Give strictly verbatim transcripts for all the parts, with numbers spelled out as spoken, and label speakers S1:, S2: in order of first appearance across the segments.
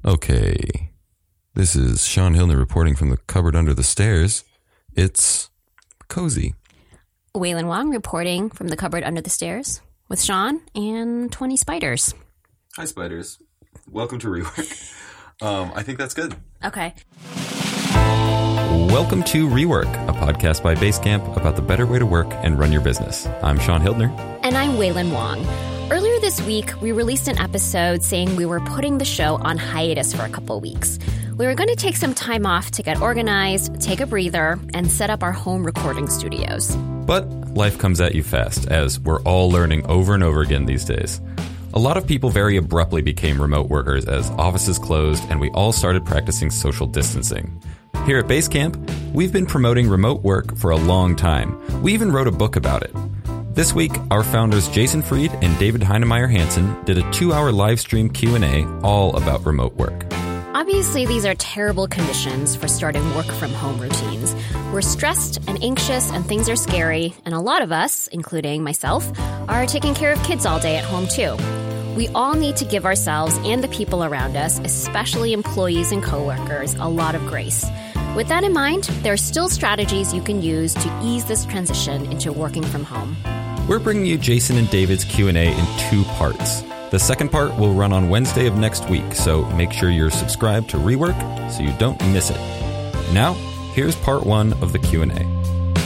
S1: Okay, this is Sean Hillner reporting from the cupboard under the stairs. It's cozy.
S2: Waylon Wong reporting from the cupboard under the stairs with Sean and twenty spiders.
S1: Hi, spiders. Welcome to Rework. Um, I think that's good.
S2: Okay.
S1: Welcome to Rework, a podcast by Basecamp about the better way to work and run your business. I'm Sean Hildner.
S2: And I'm Waylon Wong. Earlier this week, we released an episode saying we were putting the show on hiatus for a couple weeks. We were going to take some time off to get organized, take a breather, and set up our home recording studios.
S1: But life comes at you fast, as we're all learning over and over again these days. A lot of people very abruptly became remote workers as offices closed and we all started practicing social distancing. Here at Basecamp, we've been promoting remote work for a long time. We even wrote a book about it. This week, our founders Jason Fried and David Heinemeier Hansen did a two-hour live stream Q and A all about remote work.
S2: Obviously, these are terrible conditions for starting work-from-home routines. We're stressed and anxious and things are scary, and a lot of us, including myself, are taking care of kids all day at home too. We all need to give ourselves and the people around us, especially employees and coworkers, a lot of grace. With that in mind, there are still strategies you can use to ease this transition into working from home.
S1: We're bringing you Jason and David's Q and A in two parts. The second part will run on Wednesday of next week, so make sure you're subscribed to Rework so you don't miss it. Now, here's part one of the Q and A.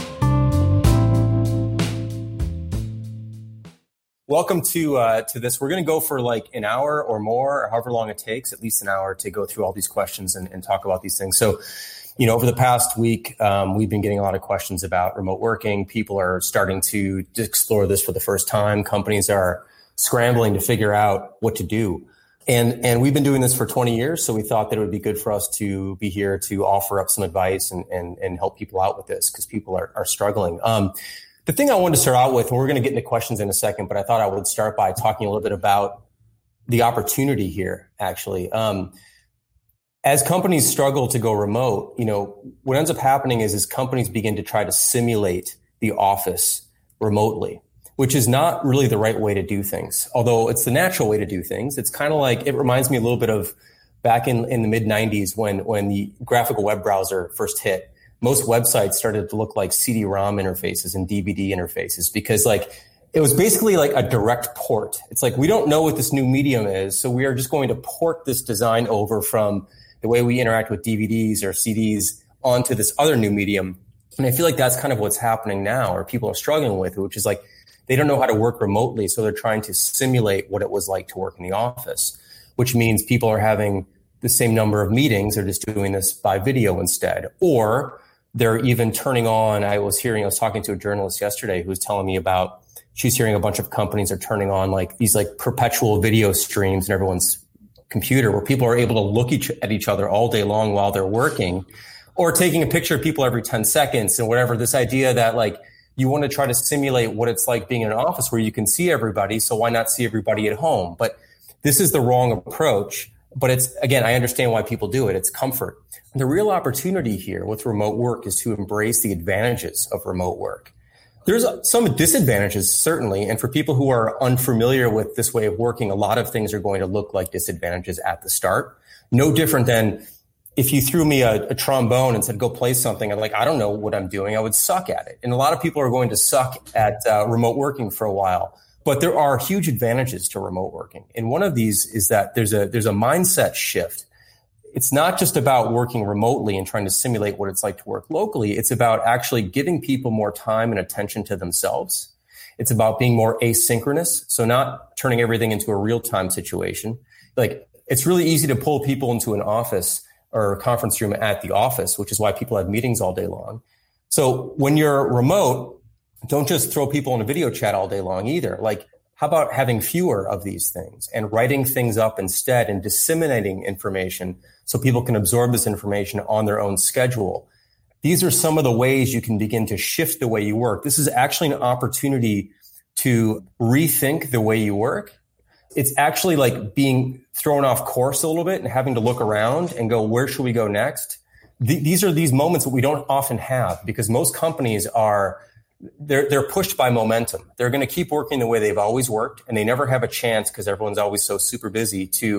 S3: Welcome to uh, to this. We're going to go for like an hour or more, or however long it takes, at least an hour to go through all these questions and, and talk about these things. So, you know, over the past week, um, we've been getting a lot of questions about remote working. People are starting to explore this for the first time. Companies are scrambling to figure out what to do. And and we've been doing this for twenty years, so we thought that it would be good for us to be here to offer up some advice and and, and help people out with this because people are, are struggling. Um, the thing I wanted to start out with, and we're going to get into questions in a second, but I thought I would start by talking a little bit about the opportunity here, actually. Um, as companies struggle to go remote, you know, what ends up happening is, is companies begin to try to simulate the office remotely, which is not really the right way to do things. Although it's the natural way to do things. It's kind of like, it reminds me a little bit of back in, in the mid nineties when, when the graphical web browser first hit. Most websites started to look like C D ROM interfaces and D V D interfaces because like it was basically like a direct port. It's like, we don't know what this new medium is, so we are just going to port this design over from the way we interact with D V Ds or C Ds onto this other new medium. And I feel like that's kind of what's happening now, or people are struggling with, which is like, they don't know how to work remotely, so they're trying to simulate what it was like to work in the office, which means people are having the same number of meetings. They're just doing this by video instead. Or they're even turning on, I was hearing, I was talking to a journalist yesterday who was telling me about, she's hearing a bunch of companies are turning on like these like perpetual video streams in everyone's computer where people are able to look each, at each other all day long while they're working, or taking a picture of people every ten seconds and whatever. This idea that like, you want to try to simulate what it's like being in an office where you can see everybody. So why not see everybody at home? But this is the wrong approach. But it's, again, I understand why people do it. It's comfort. The real opportunity here with remote work is to embrace the advantages of remote work. There's some disadvantages, certainly. And for people who are unfamiliar with this way of working, a lot of things are going to look like disadvantages at the start. No different than if you threw me a, a trombone and said, go play something, I'm like, I don't know what I'm doing. I would suck at it. And a lot of people are going to suck at uh, remote working for a while. But there are huge advantages to remote working. And one of these is that there's a there's a mindset shift. It's not just about working remotely and trying to simulate what it's like to work locally. It's about actually giving people more time and attention to themselves. It's about being more asynchronous. So not turning everything into a real-time situation. Like, it's really easy to pull people into an office or a conference room at the office, which is why people have meetings all day long. So when you're remote, don't just throw people in a video chat all day long either. Like, how about having fewer of these things and writing things up instead and disseminating information so people can absorb this information on their own schedule? These are some of the ways you can begin to shift the way you work. This is actually an opportunity to rethink the way you work. It's actually like being thrown off course a little bit and having to look around and go, where should we go next? Th- these are these moments that we don't often have because most companies are They're they're pushed by momentum. They're going to keep working the way they've always worked, and they never have a chance because everyone's always so super busy to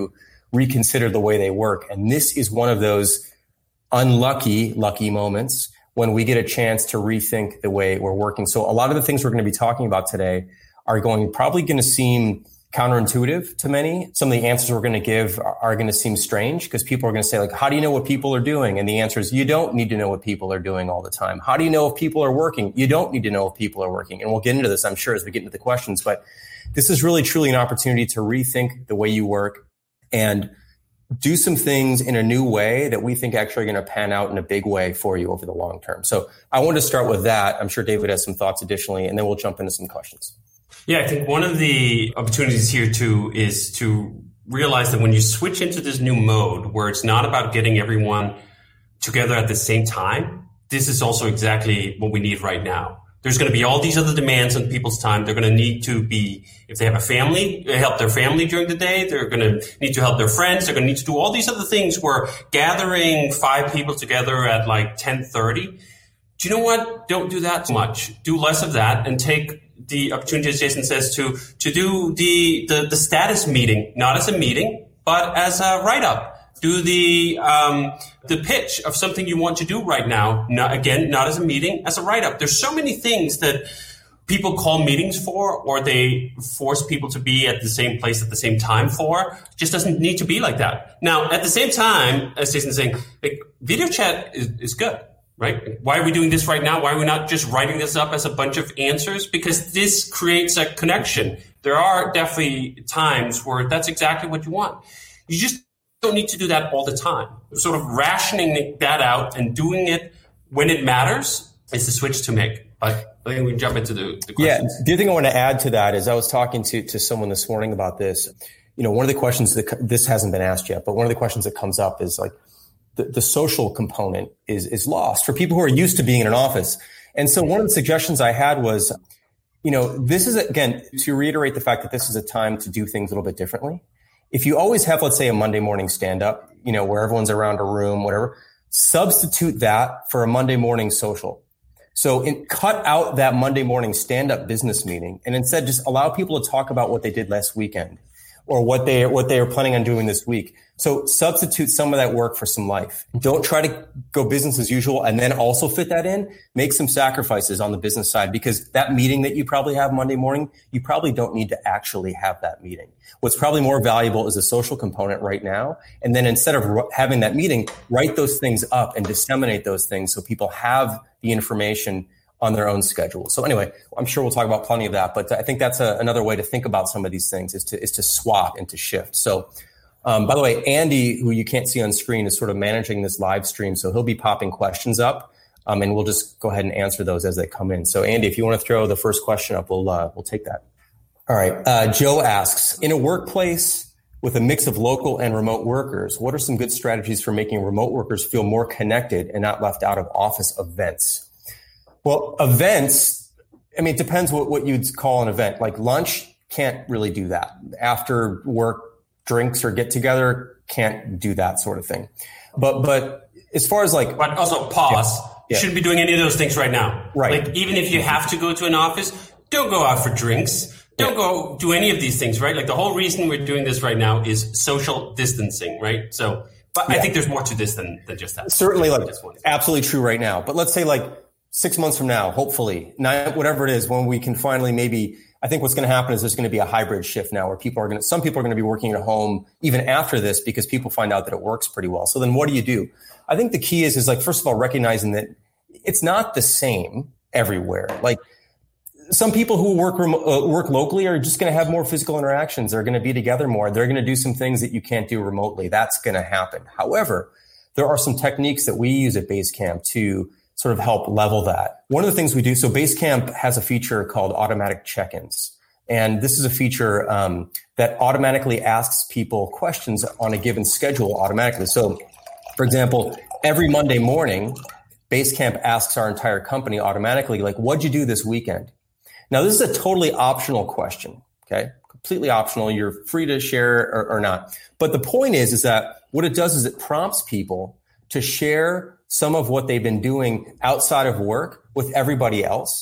S3: reconsider the way they work. And this is one of those unlucky, lucky moments when we get a chance to rethink the way we're working. So a lot of the things we're going to be talking about today are going probably going to seem counterintuitive to many. Some of the answers we're going to give are, are going to seem strange because people are going to say, like, how do you know what people are doing? And the answer is, you don't need to know what people are doing all the time. How do you know if people are working? You don't need to know if people are working. And we'll get into this, I'm sure, as we get into the questions. But this is really, truly an opportunity to rethink the way you work and do some things in a new way that we think actually are going to pan out in a big way for you over the long term. So I wanted to start with that. I'm sure David has some thoughts additionally, and then we'll jump into some questions.
S4: Yeah, I think one of the opportunities here too is to realize that when you switch into this new mode where it's not about getting everyone together at the same time, this is also exactly what we need right now. There's going to be all these other demands on people's time. They're going to need to be, if they have a family, help their family during the day. They're going to need to help their friends. They're going to need to do all these other things where gathering five people together at like ten thirty. Do you know what? Don't do that much. Do less of that and take the opportunity, as Jason says, to, to do the, the, the status meeting, not as a meeting, but as a write-up. Do the um, the pitch of something you want to do right now. Not, again, not as a meeting, as a write-up. There's so many things that people call meetings for, or they force people to be at the same place at the same time for. It just doesn't need to be like that. Now, at the same time, as Jason's saying, like, video chat is, is good, right? Why are we doing this right now? Why are we not just writing this up as a bunch of answers? Because this creates a connection. There are definitely times where that's exactly what you want. You just don't need to do that all the time. Sort of rationing that out and doing it when it matters is the switch to make. But I think we can jump into the, the questions.
S3: Yeah, the other thing I want to add to that is I was talking to, to someone this morning about this. You know, one of the questions that this hasn't been asked yet, but one of the questions that comes up is like the, the social component is, is lost for people who are used to being in an office. And so one of the suggestions I had was, you know, this is, again, to reiterate the fact that this is a time to do things a little bit differently. If you always have, let's say, a Monday morning stand-up, you know, where everyone's around a room, whatever, substitute that for a Monday morning social. So in, cut out that Monday morning stand-up business meeting and instead just allow people to talk about what they did last weekend or what they what they are planning on doing this week. So substitute some of that work for some life. Don't try to go business as usual and then also fit that in. Make some sacrifices on the business side because that meeting that you probably have Monday morning, you probably don't need to actually have that meeting. What's probably more valuable is the social component right now. And then instead of having that meeting, write those things up and disseminate those things so people have the information on their own schedule. So anyway, I'm sure we'll talk about plenty of that, but I think that's a, another way to think about some of these things is to, is to swap and to shift. So, um, by the way, Andy, who you can't see on screen, is sort of managing this live stream. So he'll be popping questions up, um, and we'll just go ahead and answer those as they come in. So Andy, if you want to throw the first question up, we'll, uh, we'll take that. All right. Uh, Joe asks, in a workplace with a mix of local and remote workers, what are some good strategies for making remote workers feel more connected and not left out of office events? Well, events, I mean, it depends what, what you'd call an event. Like lunch, can't really do that. After work drinks or get together, can't do that sort of thing. But but as far as like...
S4: But also pause. Yeah, yeah. You shouldn't be doing any of those things right now.
S3: Right.
S4: Like even if you have to go to an office, don't go out for drinks. Don't yeah. go do any of these things, right? Like the whole reason we're doing this right now is social distancing, right? So, but yeah. I think there's more to this than, than just that.
S3: Certainly, like absolutely true right now. But let's say like six months from now, hopefully, nine, whatever it is, when we can finally maybe, I think what's going to happen is there's going to be a hybrid shift now where people are going to, some people are going to be working at home even after this because people find out that it works pretty well. So then what do you do? I think the key is, is like, first of all, recognizing that it's not the same everywhere. Like some people who work remo- uh, work locally are just going to have more physical interactions. They're going to be together more. They're going to do some things that you can't do remotely. That's going to happen. However, there are some techniques that we use at Basecamp to sort of help level that. One of the things we do, so Basecamp has a feature called automatic check-ins. And this is a feature um, that automatically asks people questions on a given schedule automatically. So, for example, every Monday morning, Basecamp asks our entire company automatically, like, what'd you do this weekend? Now, this is a totally optional question, okay? Completely optional. You're free to share or, or not. But the point is, is that what it does is it prompts people to share some of what they've been doing outside of work with everybody else.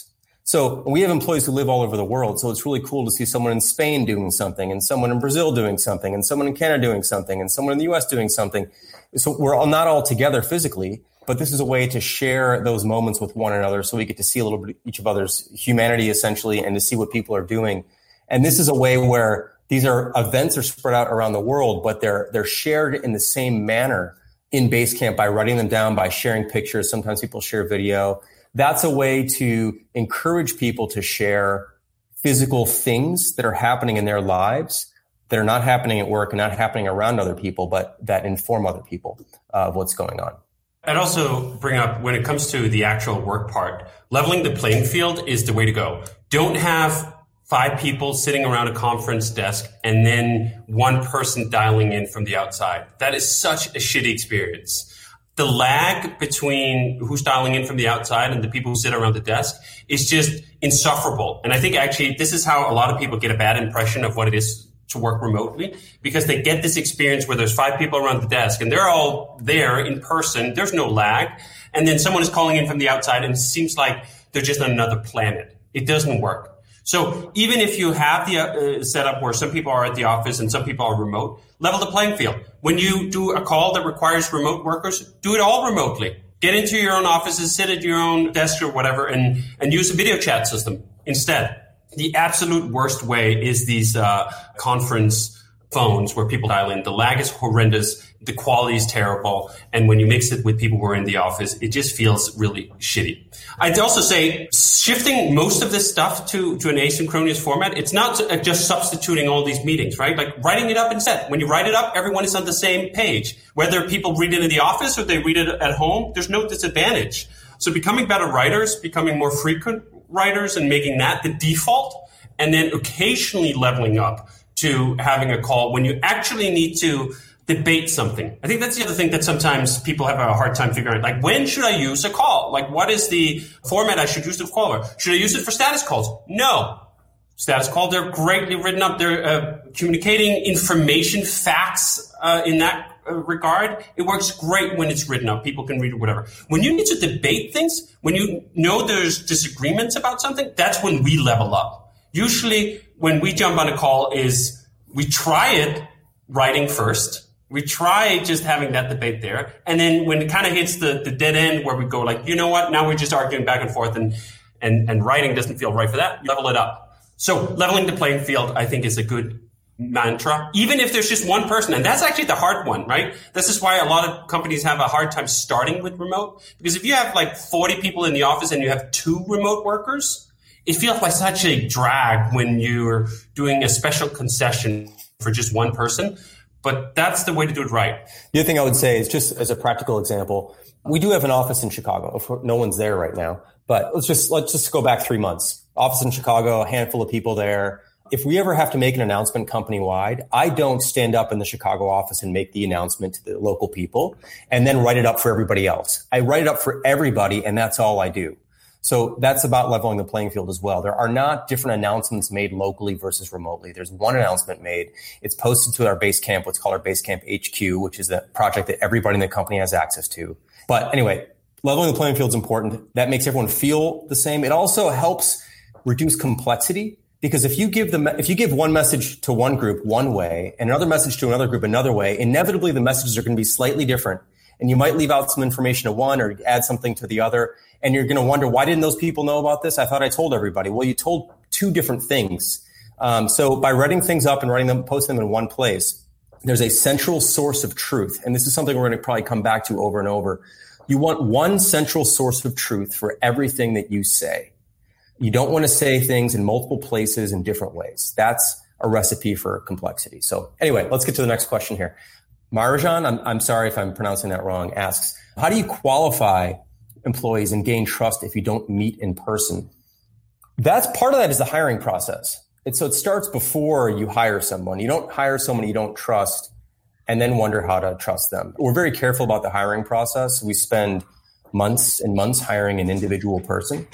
S3: So we have employees who live all over the world. So it's really cool to see someone in Spain doing something, and someone in Brazil doing something, and someone in Canada doing something, and someone in the U S doing something. So we're all not all together physically, but this is a way to share those moments with one another. So we get to see a little bit of each of other's humanity essentially, and to see what people are doing. And this is a way where these are events are spread out around the world, but they're, they're shared in the same manner in Basecamp by writing them down, by sharing pictures. Sometimes people share video. That's a way to encourage people to share physical things that are happening in their lives that are not happening at work and not happening around other people, but that inform other people of what's going on.
S4: I'd also bring up, when it comes to the actual work part, leveling the playing field is the way to go. Don't have five people sitting around a conference desk and then one person dialing in from the outside. That is such a shitty experience. The lag between who's dialing in from the outside and the people who sit around the desk is just insufferable. And I think actually this is how a lot of people get a bad impression of what it is to work remotely, because they get this experience where there's five people around the desk and they're all there in person. There's no lag. And then someone is calling in from the outside and it seems like they're just on another planet. It doesn't work. So even if you have the uh, setup where some people are at the office and some people are remote, level the playing field. When you do a call that requires remote workers, do it all remotely. Get into your own offices, sit at your own desk or whatever, and, and use a video chat system instead. The absolute worst way is these uh, conference phones where people dial in. The lag is horrendous. The quality is terrible. And when you mix it with people who are in the office, it just feels really shitty. I'd also say shifting most of this stuff to, to an asynchronous format, it's not just substituting all these meetings, right? Like writing it up instead. When you write it up, everyone is on the same page. Whether people read it in the office or they read it at home, there's no disadvantage. So becoming better writers, becoming more frequent writers and making that the default, and then occasionally leveling up to having a call when you actually need to debate something. I think that's the other thing that sometimes people have a hard time figuring out. Like, when should I use a call? Like, what is the format I should use to call? Should I use it for status calls? No. Status calls, they're greatly written up. They're uh, communicating information, facts uh, in that uh, regard. It works great when it's written up. People can read it, whatever. When you need to debate things, when you know there's disagreements about something, that's when we level up. Usually when we jump on a call is we try it writing first. We try just having that debate there. And then when it kind of hits the, the dead end where we go like, you know what, now we're just arguing back and forth and, and, and writing doesn't feel right for that, level it up. So leveling the playing field, I think, is a good mantra, even if there's just one person. And that's actually the hard one, right? This is why a lot of companies have a hard time starting with remote. Because if you have like forty people in the office and you have two remote workers, it feels like such a drag when you're doing a special concession for just one person. But that's the way to do it right.
S3: The other thing I would say is, just as a practical example, we do have an office in Chicago. No one's there right now, but let's just, let's just go back three months. Office in Chicago, a handful of people there. If we ever have to make an announcement company-wide, I don't stand up in the Chicago office and make the announcement to the local people and then write it up for everybody else. I write it up for everybody, and that's all I do. So that's about leveling the playing field as well. There are not different announcements made locally versus remotely. There's one announcement made. It's posted to our Basecamp, what's called our Basecamp H Q, which is a project that everybody in the company has access to. But anyway, leveling the playing field is important. That makes everyone feel the same. It also helps reduce complexity, because if you give them, if you give one message to one group one way and another message to another group another way, inevitably the messages are going to be slightly different. And you might leave out some information to one or add something to the other. And you're going to wonder, why didn't those people know about this? I thought I told everybody. Well, you told two different things. Um, so by writing things up and writing them, posting them in one place, there's a central source of truth. And this is something we're going to probably come back to over and over. You want one central source of truth for everything that you say. You don't want to say things in multiple places in different ways. That's a recipe for complexity. So anyway, let's get to the next question here. Marjan, I'm, I'm sorry if I'm pronouncing that wrong, asks, how do you qualify employees and gain trust if you don't meet in person? That's part of that is the hiring process. It's, so it starts before you hire someone. You don't hire someone you don't trust and then wonder how to trust them. We're very careful about the hiring process. We spend months and months hiring an individual person.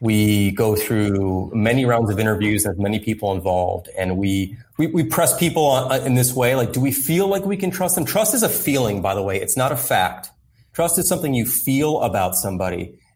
S3: We go through many rounds of interviews and have many people involved, and we, we, we press people on, in this way. Like, do we feel like we can trust them? Trust is a feeling, by the way. It's not a fact. Trust is something you feel about somebody,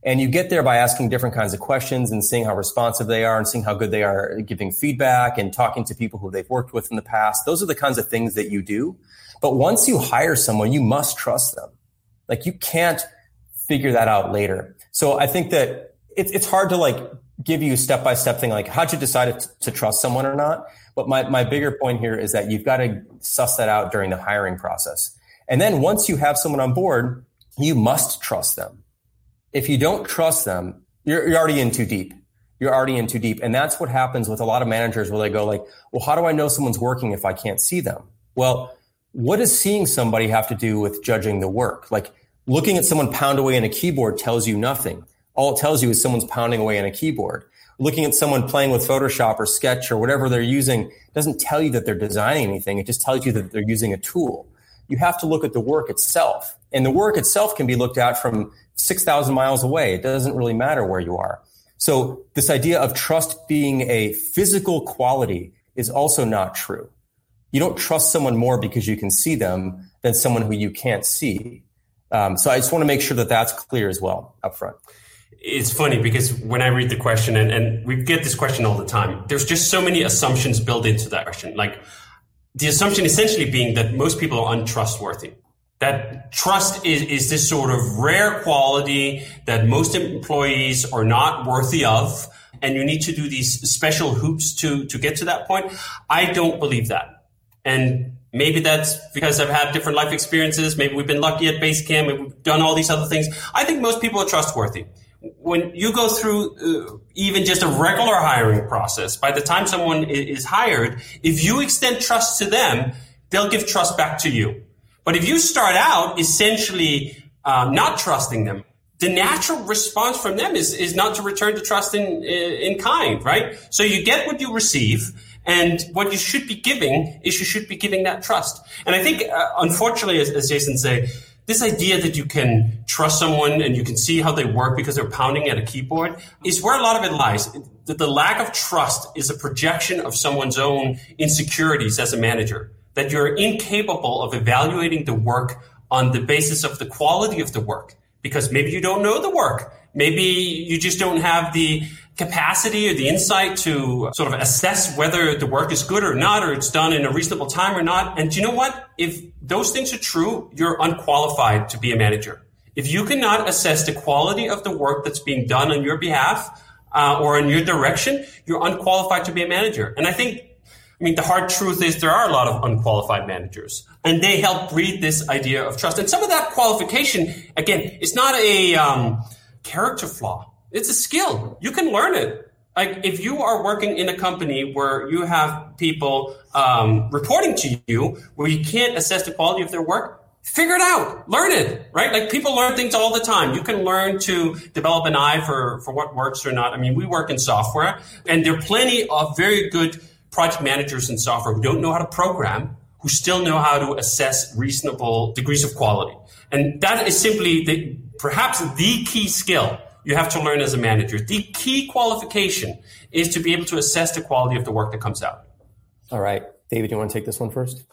S3: And you get there by asking different kinds of questions and seeing how responsive they are and seeing how good they are giving feedback and talking to people who they've worked with in the past. Those are the kinds of things that you do. But once you hire someone, you must trust them. Like, you can't figure that out later. So I think that it's it's hard to like give you a step-by-step thing, like how'd you decide to, to trust someone or not? But my, my bigger point here is that you've got to suss that out during the hiring process. And then once you have someone on board, you must trust them. If you don't trust them, you're, you're already in too deep. You're already in too deep. And that's what happens with a lot of managers where they go like, well, how do I know someone's working if I can't see them? Well, what does seeing somebody have to do with judging the work? Like, looking at someone pound away on a keyboard tells you nothing. All it tells you is someone's pounding away on a keyboard. Looking at someone playing with Photoshop or Sketch or whatever they're using doesn't tell you that they're designing anything. It just tells you that they're using a tool. You have to look at the work itself. And the work itself can be looked at from six thousand miles away. It doesn't really matter where you are. So this idea of trust being a physical quality is also not true. You don't trust someone more because you can see them than someone who you can't see. Um, so I just want to make sure that that's clear as well up front.
S4: It's funny because when I read the question, and, and we get this question all the time, there's just so many assumptions built into that question. Like, the assumption essentially being that most people are untrustworthy. That trust is, is this sort of rare quality that most employees are not worthy of, and you need to do these special hoops to, to get to that point. I don't believe that. And maybe that's because I've had different life experiences. Maybe we've been lucky at Basecamp. Maybe we've done all these other things. I think most people are trustworthy. When you go through uh, even just a regular hiring process, by the time someone is hired, if you extend trust to them, they'll give trust back to you. But if you start out essentially um, not trusting them, the natural response from them is, is not to return the trust in, in kind, right? So you get what you receive, and what you should be giving is you should be giving that trust. And I think, uh, unfortunately, as, as Jason said, this idea that you can trust someone and you can see how they work because they're pounding at a keyboard is where a lot of it lies. That the lack of trust is a projection of someone's own insecurities as a manager, that you're incapable of evaluating the work on the basis of the quality of the work, because maybe you don't know the work. Maybe you just don't have the capacity or the insight to sort of assess whether the work is good or not, or it's done in a reasonable time or not. And do you know what? If those things are true, you're unqualified to be a manager. If you cannot assess the quality of the work that's being done on your behalf uh, or in your direction, you're unqualified to be a manager. And I think, I mean, the hard truth is there are a lot of unqualified managers, and they help breed this idea of trust. And some of that qualification, again, it's not a um, character flaw. It's a skill. You can learn it. Like, if you are working in a company where you have people um, reporting to you, where you can't assess the quality of their work, figure it out. Learn it, right? Like, people learn things all the time. You can learn to develop an eye for, for what works or not. I mean, we work in software, and there are plenty of very good project managers in software who don't know how to program, who still know how to assess reasonable degrees of quality. And that is simply the, perhaps the key skill you have to learn as a manager. The key qualification is to be able to assess the quality of the work that comes out.
S3: All right. David, you want to take this one first?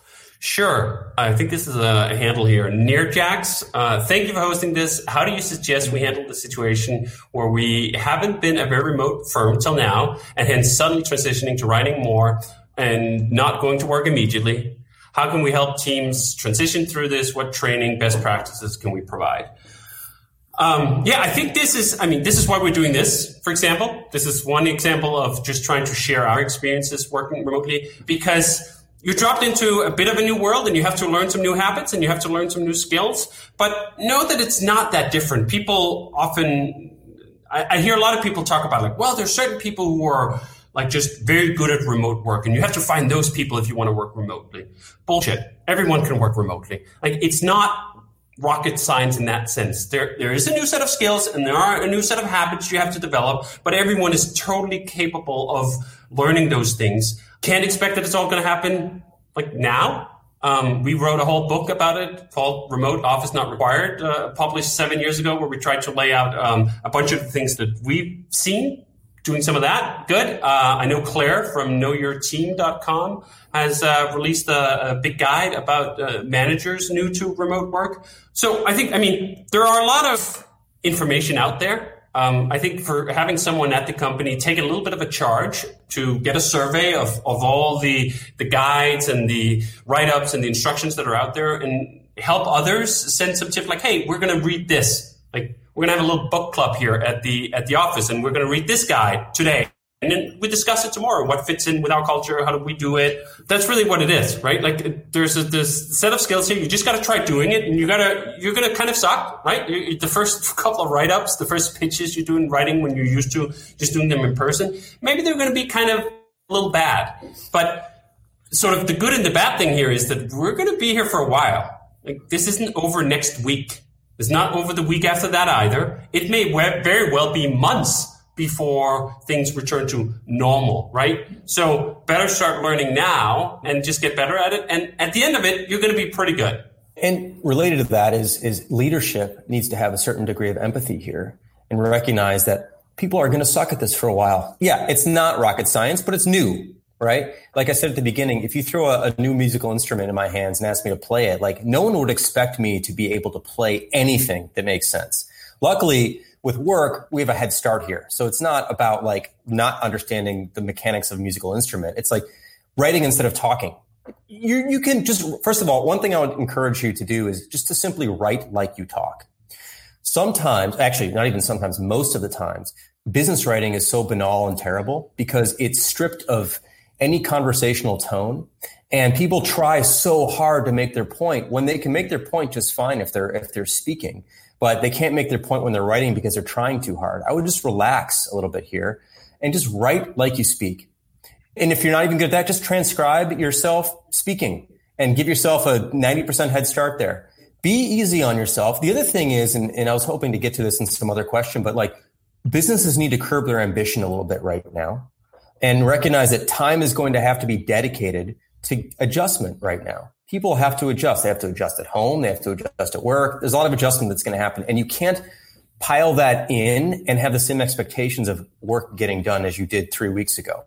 S4: Sure. I think this is a handle here. Nearjax, uh, thank you for hosting this. How do you suggest we handle the situation where we haven't been a very remote firm till now, and hence suddenly transitioning to writing more and not going to work immediately? How can we help teams transition through this? What training, best practices can we provide? Um, yeah, I think this is, I mean, this is why we're doing this, for example. This is one example of just trying to share our experiences working remotely, because you're dropped into a bit of a new world and you have to learn some new habits and you have to learn some new skills. But know that it's not that different. People often, I, I hear a lot of people talk about like, well, there's certain people who are like just very good at remote work, and you have to find those people if you want to work remotely. Bullshit. Everyone can work remotely. Like, it's not rocket science in that sense. There, there is a new set of skills and there are a new set of habits you have to develop, but everyone is totally capable of learning those things. Can't expect that it's all going to happen like now. Um, we wrote a whole book about it called Remote Office Not Required, uh, published seven years ago, where we tried to lay out um, a bunch of things that we've seen. Doing some of that. Good. Uh, I know Claire from know your team dot com has uh, released a, a big guide about uh, managers new to remote work. So I think, I mean, there are a lot of information out there. Um, I think for having someone at the company take a little bit of a charge to get a survey of, of all the, the guides and the write-ups and the instructions that are out there and help others send some tips like, hey, we're going to read this. Like, we're going to have a little book club here at the at the office, and we're going to read this guide today. And then we discuss it tomorrow. What fits in with our culture? How do we do it? That's really what it is, right? Like there's a, this set of skills here. You just got to try doing it, and you gotta you're gonna kind of suck, right? You, the first couple of write-ups, the first pitches you do in writing when you're used to just doing them in person, maybe they're going to be kind of a little bad. But sort of the good and the bad thing here is that we're going to be here for a while. Like this isn't over next week. It's not over the week after that either. It may very well be months before things return to normal, right? So better start learning now and just get better at it. And at the end of it, you're going to be pretty good.
S3: And related to that is, is leadership needs to have a certain degree of empathy here and recognize that people are going to suck at this for a while. Yeah, it's not rocket science, but it's new, right? Like I said at the beginning, if you throw a, a new musical instrument in my hands and ask me to play it, like no one would expect me to be able to play anything that makes sense. Luckily, with work, we have a head start here. So it's not about like not understanding the mechanics of a musical instrument. It's like writing instead of talking. You you can just, first of all, one thing I would encourage you to do is just to simply write like you talk. Sometimes, actually, not even sometimes, most of the times, business writing is so banal and terrible because it's stripped of any conversational tone. And people try so hard to make their point when they can make their point just fine if they're if they're speaking. But they can't make their point when they're writing because they're trying too hard. I would just relax a little bit here and just write like you speak. And if you're not even good at that, just transcribe yourself speaking and give yourself a ninety percent head start there. Be easy on yourself. The other thing is, and, and I was hoping to get to this in some other question, but like businesses need to curb their ambition a little bit right now and recognize that time is going to have to be dedicated to adjustment right now. People have to adjust. They have to adjust at home. They have to adjust at work. There's a lot of adjustment that's going to happen. And you can't pile that in and have the same expectations of work getting done as you did three weeks ago.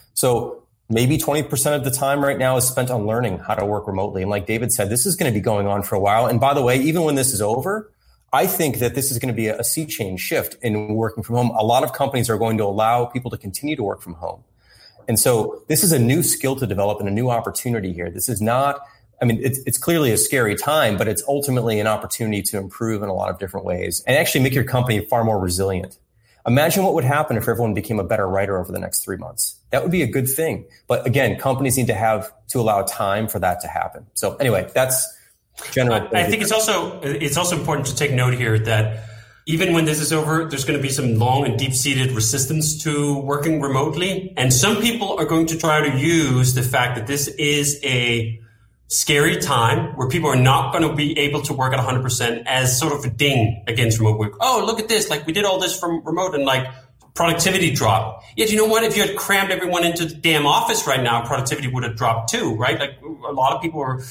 S3: So maybe twenty percent of the time right now is spent on learning how to work remotely. And like David said, this is going to be going on for a while. And by the way, even when this is over, I think that this is going to be a sea change shift in working from home. A lot of companies are going to allow people to continue to work from home. And so this is a new skill to develop and a new opportunity here. This is not, I mean, it's, it's clearly a scary time, but it's ultimately an opportunity to improve in a lot of different ways and actually make your company far more resilient. Imagine what would happen if everyone became a better writer over the next three months. That would be a good thing. But again, companies need to have to allow time for that to happen. So anyway, that's general.
S4: I, I think it's also, it's also important to take note here that even when this is over, there's going to be some long and deep-seated resistance to working remotely. And some people are going to try to use the fact that this is a scary time where people are not going to be able to work at one hundred percent as sort of a ding against remote work. Oh, look at this. Like we did all this from remote and like productivity drop. Yet, you know what? If you had crammed everyone into the damn office right now, productivity would have dropped too, right? Like a lot of people are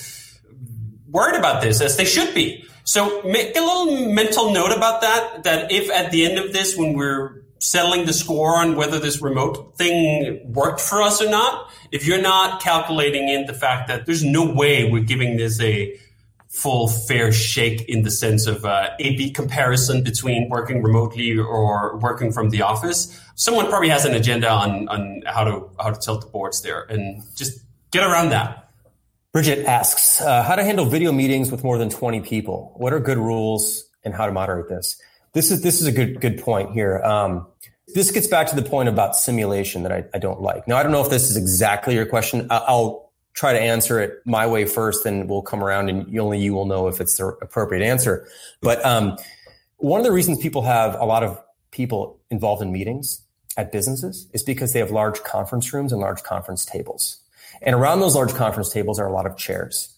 S4: worried about this, as they should be. So make a little mental note about that, that if at the end of this, when we're settling the score on whether this remote thing worked for us or not, if you're not calculating in the fact that there's no way we're giving this a full fair shake in the sense of uh, A B comparison between working remotely or working from the office, someone probably has an agenda on, on how to how to tilt the boards there, and just get around that.
S3: Bridget asks, uh, how to handle video meetings with more than twenty people. What are good rules and how to moderate this? This is this is a good good point here. Um, this gets back to the point about simulation that I, I don't like. Now, I don't know if this is exactly your question. I'll try to answer it my way first, and we'll come around and only you will know if it's the appropriate answer. But um, one of the reasons people have a lot of people involved in meetings at businesses is because they have large conference rooms and large conference tables. And around those large conference tables are a lot of chairs.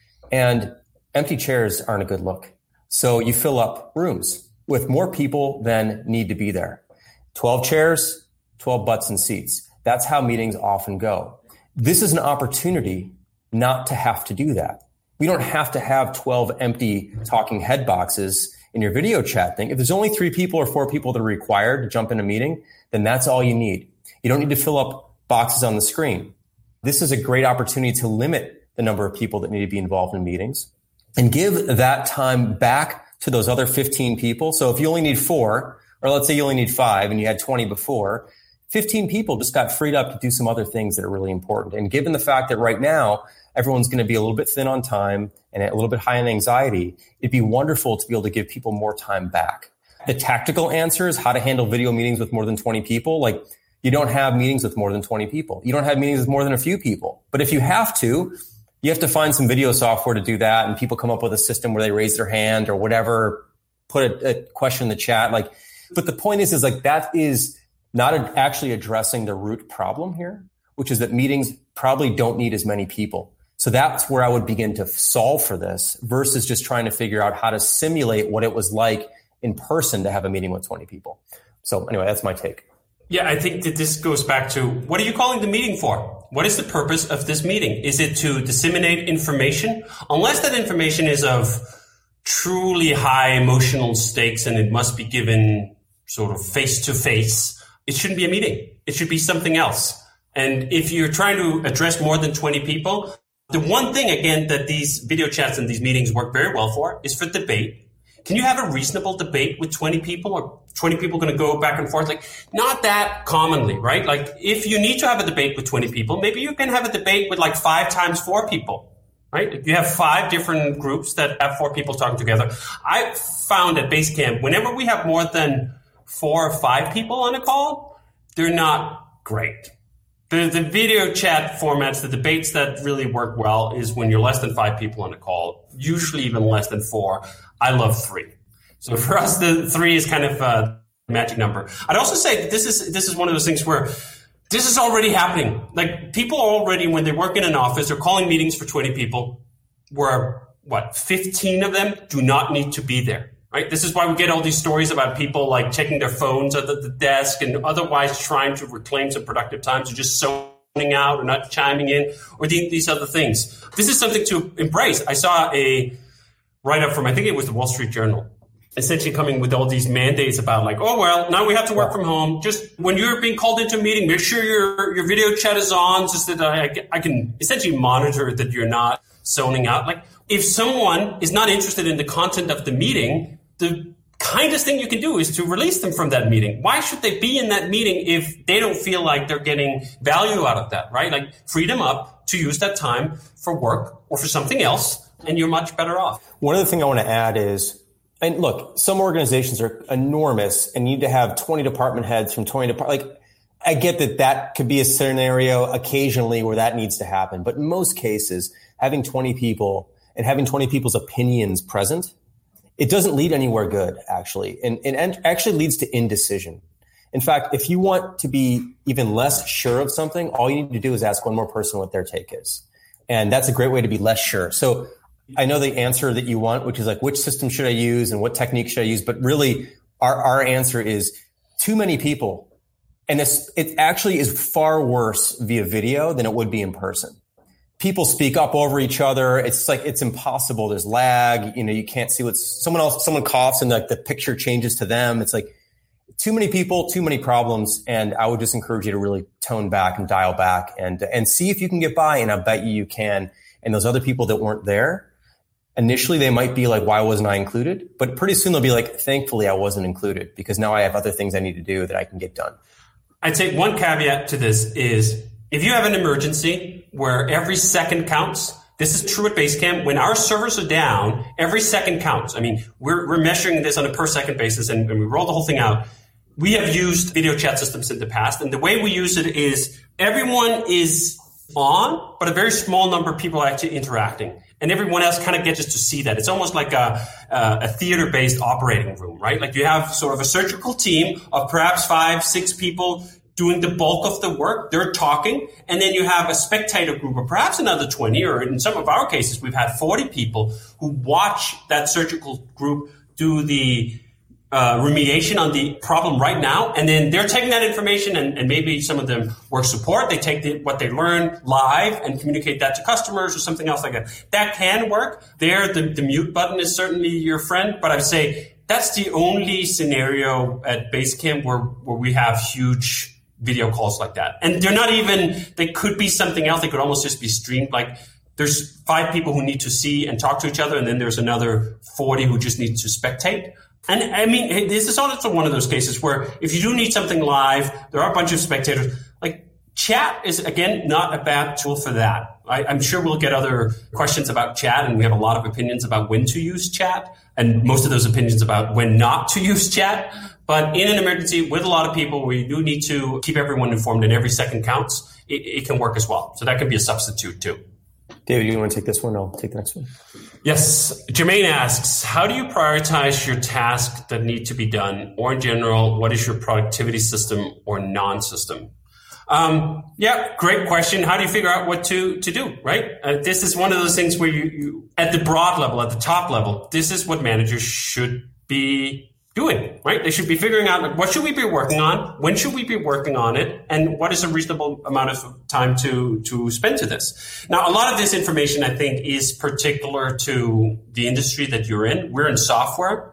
S3: And empty chairs aren't a good look. So you fill up rooms with more people than need to be there. twelve chairs, twelve butts and seats. That's how meetings often go. This is an opportunity not to have to do that. We don't have to have twelve empty talking head boxes in your video chat thing. If there's only three people or four people that are required to jump in a meeting, then that's all you need. You don't need to fill up boxes on the screen. This is a great opportunity to limit the number of people that need to be involved in meetings and give that time back to those other fifteen people. So if you only need four, or let's say you only need five and you had twenty before, fifteen people just got freed up to do some other things that are really important. And given the fact that right now, everyone's going to be a little bit thin on time and a little bit high on anxiety, it'd be wonderful to be able to give people more time back. The tactical answer is how to handle video meetings with more than twenty people. Like, you don't have meetings with more than twenty people. You don't have meetings with more than a few people. But if you have to, you have to find some video software to do that. And people come up with a system where they raise their hand or whatever, put a, a question in the chat. Like, but the point is, is like, that is not a, actually addressing the root problem here, which is that meetings probably don't need as many people. So that's where I would begin to solve for this versus just trying to figure out how to simulate what it was like in person to have a meeting with twenty people. So anyway, that's my take.
S4: Yeah, I think that this goes back to, what are you calling the meeting for? What is the purpose of this meeting? Is it to disseminate information? Unless that information is of truly high emotional stakes and it must be given sort of face to face, it shouldn't be a meeting. It should be something else. And if you're trying to address more than twenty people, the one thing, again, that these video chats and these meetings work very well for is for debate. Can you have a reasonable debate with twenty people, or twenty people going to go back and forth? Like, not that commonly, right? Like, if you need to have a debate with twenty people, maybe you can have a debate with like five times four people, right? If you have five different groups that have four people talking together. I found at Basecamp, whenever we have more than four or five people on a call, they're not great. The, the video chat formats, the debates that really work well is when you're less than five people on a call, usually even less than four. I love three. So for us, the three is kind of a magic number. I'd also say that this is this is one of those things where this is already happening. Like, people already, when they work in an office, they're calling meetings for twenty people where, what, fifteen of them do not need to be there. Right? This is why we get all these stories about people like checking their phones at the, the desk and otherwise trying to reclaim some productive time, so just zoning out or not chiming in or the, these other things. This is something to embrace. I saw a write-up from, I think it was the Wall Street Journal, essentially coming with all these mandates about like, oh, well, now we have to work from home. Just when you're being called into a meeting, make sure your, your video chat is on so that I, I can essentially monitor that you're not zoning out. Like, if someone is not interested in the content of the meeting, the kindest thing you can do is to release them from that meeting. Why should they be in that meeting if they don't feel like they're getting value out of that, right? Like, free them up to use that time for work or for something else, and you're much better off.
S3: One other thing I want to add is, and look, some organizations are enormous and need to have twenty department heads from twenty departments. Like, I get that that could be a scenario occasionally where that needs to happen. But in most cases, having twenty people and having twenty people's opinions present, it doesn't lead anywhere good, actually. And it actually leads to indecision. In fact, if you want to be even less sure of something, all you need to do is ask one more person what their take is. And that's a great way to be less sure. So I know the answer that you want, which is like, which system should I use and what technique should I use? But really, our, our answer is too many people. And this, it actually is far worse via video than it would be in person. People speak up over each other. It's like, it's impossible. There's lag. You know, you can't see what's someone else, someone coughs and like the picture changes to them. It's like too many people, too many problems. And I would just encourage you to really tone back and dial back and, and see if you can get by. And I bet you you can. And those other people that weren't there, initially they might be like, why wasn't I included? But pretty soon they'll be like, thankfully I wasn't included because now I have other things I need to do that I can get done.
S4: I'd say one caveat to this is if you have an emergency where every second counts, this is true at Basecamp. When our servers are down, every second counts. I mean, we're, we're measuring this on a per second basis and, and we roll the whole thing out. We have used video chat systems in the past, and the way we use it is everyone is on, but a very small number of people are actually interacting. And everyone else kind of gets to see that. It's almost like a, a, a theater-based operating room, right? Like you have sort of a surgical team of perhaps five, six people doing the bulk of the work. They're talking. And then you have a spectator group of perhaps another twenty, or in some of our cases, we've had forty people who watch that surgical group do the uh, remediation on the problem right now. And then they're taking that information, and, and maybe some of them work support. They take the, what they learn live and communicate that to customers or something else like that. That can work. There, the, the mute button is certainly your friend, but I would say that's the only scenario at Basecamp where, where we have huge video calls like that. And they're not even, they could be something else. They could almost just be streamed. Like there's five people who need to see and talk to each other, and then there's another forty who just need to spectate. And I mean, this is also one of those cases where if you do need something live, there are a bunch of spectators. Like chat is, again, not a bad tool for that. I, I'm sure we'll get other questions about chat, and we have a lot of opinions about when to use chat, and most of those opinions about when not to use chat. But in an emergency with a lot of people where you do need to keep everyone informed and every second counts, it, it can work as well. So that could be a substitute too.
S3: David, you want to take this one? I'll take the next one.
S4: Yes. Jermaine asks, how do you prioritize your tasks that need to be done? Or in general, what is your productivity system or non-system? Um, yeah, great question. How do you figure out what to, to do, right? Uh, this is one of those things where you, you, at the broad level, at the top level, this is what managers should be doing, right? They should be figuring out, like, what should we be working on? When should we be working on it? And what is a reasonable amount of time to, to spend to this? Now, a lot of this information, I think, is particular to the industry that you're in. We're in software.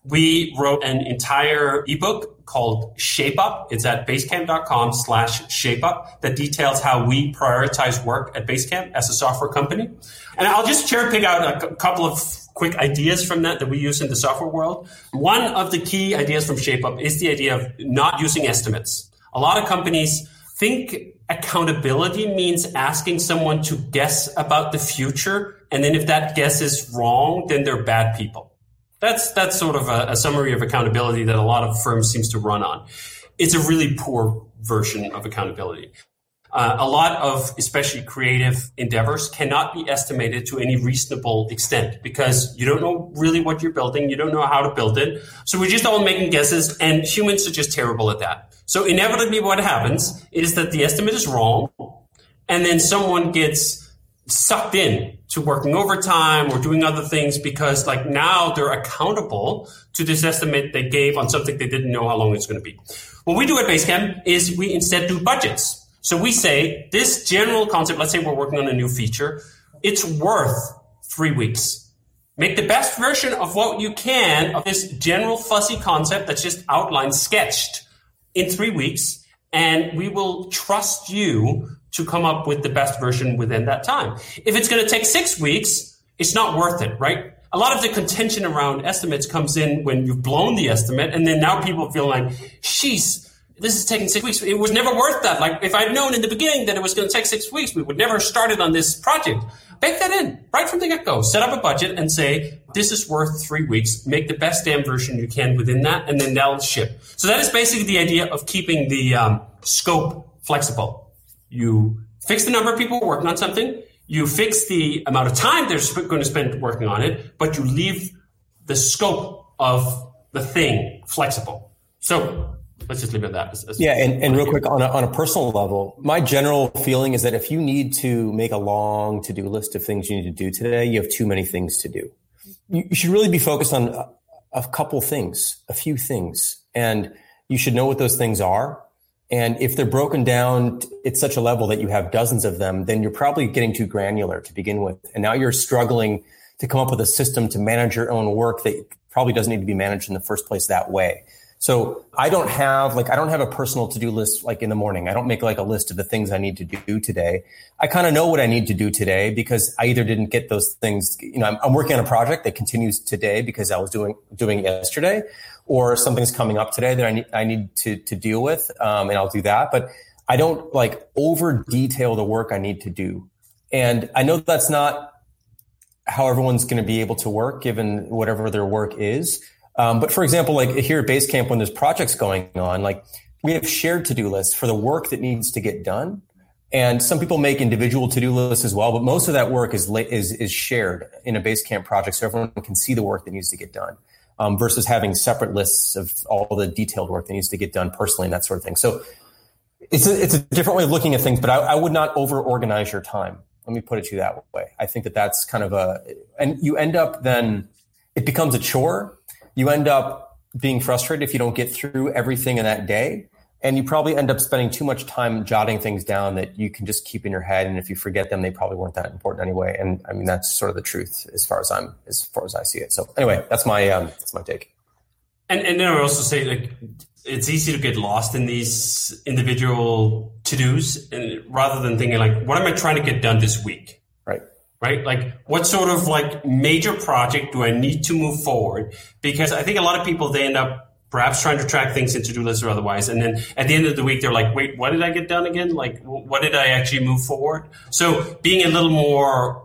S4: We wrote an entire ebook called Shape Up. It's at basecamp.com slash shape up that details how we prioritize work at Basecamp as a software company. And I'll just cherry pick out a couple of quick ideas from that that we use in the software world. One of the key ideas from Shape Up is the idea of not using estimates. A lot of companies think accountability means asking someone to guess about the future, and then if that guess is wrong, then they're bad people. That's that's sort of a, a summary of accountability that a lot of firms seems to run on. It's a really poor version of accountability. Uh, a lot of especially creative endeavors cannot be estimated to any reasonable extent because you don't know really what you're building. You don't know how to build it. So we're just all making guesses, and humans are just terrible at that. So inevitably what happens is that the estimate is wrong, and then someone gets sucked in to working overtime or doing other things because like now they're accountable to this estimate they gave on something they didn't know how long it's going to be. What we do at Basecamp is we instead do budgets. So we say this general concept, let's say we're working on a new feature, it's worth three weeks. Make the best version of what you can of this general fuzzy concept that's just outlined, sketched in three weeks, and we will trust you to come up with the best version within that time. If it's going to take six weeks, it's not worth it, right? A lot of the contention around estimates comes in when you've blown the estimate, and then now people feel like, sheesh, this is taking six weeks. It was never worth that. Like, if I'd known in the beginning that it was going to take six weeks, we would never have started on this project. Bake that in right from the get-go. Set up a budget and say, this is worth three weeks. Make the best damn version you can within that, and then that'll ship. So that is basically the idea of keeping the um, scope flexible. You fix the number of people working on something. You fix the amount of time they're going to spend working on it, but you leave the scope of the thing flexible. So let's just leave it at that. As, as
S3: yeah, and, and real quick, on a, on a personal level, my general feeling is that if you need to make a long to-do list of things you need to do today, you have too many things to do. You, you should really be focused on a, a couple things, a few things, and you should know what those things are. And if they're broken down at such a level that you have dozens of them, then you're probably getting too granular to begin with. And now you're struggling to come up with a system to manage your own work that probably doesn't need to be managed in the first place that way. So I don't have like, I don't have a personal to-do list like in the morning. I don't make like a list of the things I need to do today. I kind of know what I need to do today because I either didn't get those things, you know, I'm, I'm working on a project that continues today because I was doing, doing it yesterday, or something's coming up today that I need, I need to, to deal with. Um, and I'll do that, but I don't like over detail the work I need to do. And I know that's not how everyone's going to be able to work given whatever their work is. Um, but for example, like here at Basecamp, when there's projects going on, like we have shared to-do lists for the work that needs to get done. And some people make individual to-do lists as well, but most of that work is, is, is shared in a Basecamp project so everyone can see the work that needs to get done, um, versus having separate lists of all the detailed work that needs to get done personally and that sort of thing. So it's a, it's a different way of looking at things, but I, I would not over-organize your time. Let me put it to you that way. I think that that's kind of a, and you end up then, it becomes a chore. You end up being frustrated if you don't get through everything in that day. And you probably end up spending too much time jotting things down that you can just keep in your head. And if you forget them, they probably weren't that important anyway. And I mean, that's sort of the truth as far as I'm, as far as I see it. So anyway, that's my, um, that's my take.
S4: And, and then I would also say, like, it's easy to get lost in these individual to-dos, and rather than thinking like, what am I trying to get done this week?
S3: Right.
S4: right? Like what sort of like major project do I need to move forward? Because I think a lot of people, they end up perhaps trying to track things in to-do lists or otherwise. And then at the end of the week, they're like, wait, what did I get done again? Like, what did I actually move forward? So being a little more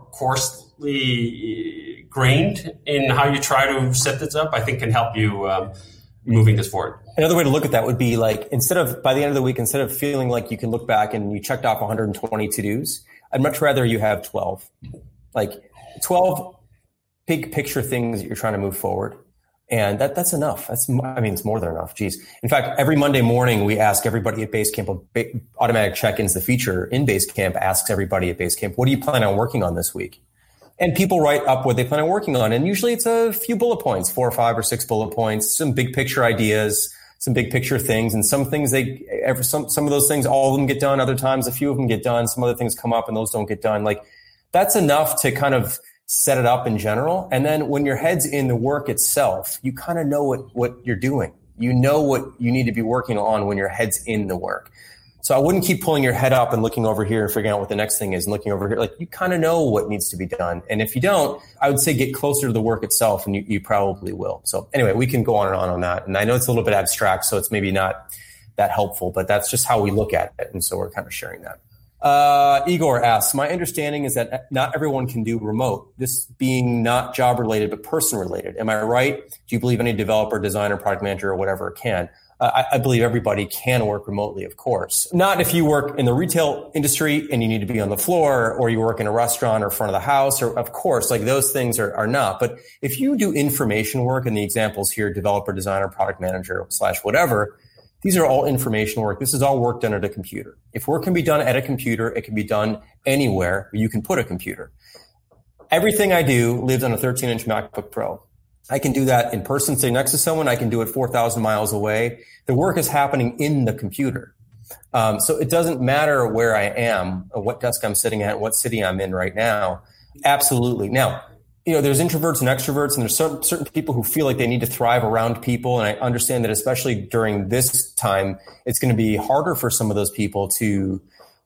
S4: coarsely grained in how you try to set this up, I think can help you um, moving this forward.
S3: Another way to look at that would be like, instead of, by the end of the week, instead of feeling like you can look back and you checked off one hundred twenty to-dos, I'd much rather you have twelve. Like twelve big picture things that you're trying to move forward. And that that's enough. That's, I mean, it's more than enough. Geez. In fact, every Monday morning, we ask everybody at Basecamp, automatic check-ins, the feature in Basecamp asks everybody at Basecamp, what do you plan on working on this week? And people write up what they plan on working on. And usually it's a few bullet points, four or five or six bullet points, some big picture ideas, some big picture things. And some things they, ever, some, some of those things, all of them get done. Other times, a few of them get done. Some other things come up and those don't get done. Like that's enough to kind of set it up in general. And then when your head's in the work itself, you kind of know what, what you're doing. You know what you need to be working on when your head's in the work. So I wouldn't keep pulling your head up and looking over here and figuring out what the next thing is and looking over here. Like you kind of know what needs to be done. And if you don't, I would say get closer to the work itself and you, you probably will. So anyway, we can go on and on on that. And I know it's a little bit abstract, so it's maybe not that helpful, but that's just how we look at it. And so we're kind of sharing that. Uh, Igor asks, my understanding is that not everyone can do remote, this being not job related, but person related. Am I right? Do you believe any developer, designer, product manager, or whatever can? Uh, I, I believe everybody can work remotely, of course. Not if you work in the retail industry and you need to be on the floor, or you work in a restaurant or front of the house, or of course, like those things are, are not. But if you do information work, and the examples here, developer, designer, product manager, slash whatever, these are all information work. This is all work done at a computer. If work can be done at a computer, it can be done anywhere where you can put a computer. Everything I do lives on a thirteen inch MacBook Pro. I can do that in person, sitting next to someone. I can do it four thousand miles away. The work is happening in the computer. Um, so it doesn't matter where I am, or what desk I'm sitting at, what city I'm in right now. Absolutely. Now, you know, there's introverts and extroverts, and there's certain, certain people who feel like they need to thrive around people. And I understand that especially during this time, it's going to be harder for some of those people to,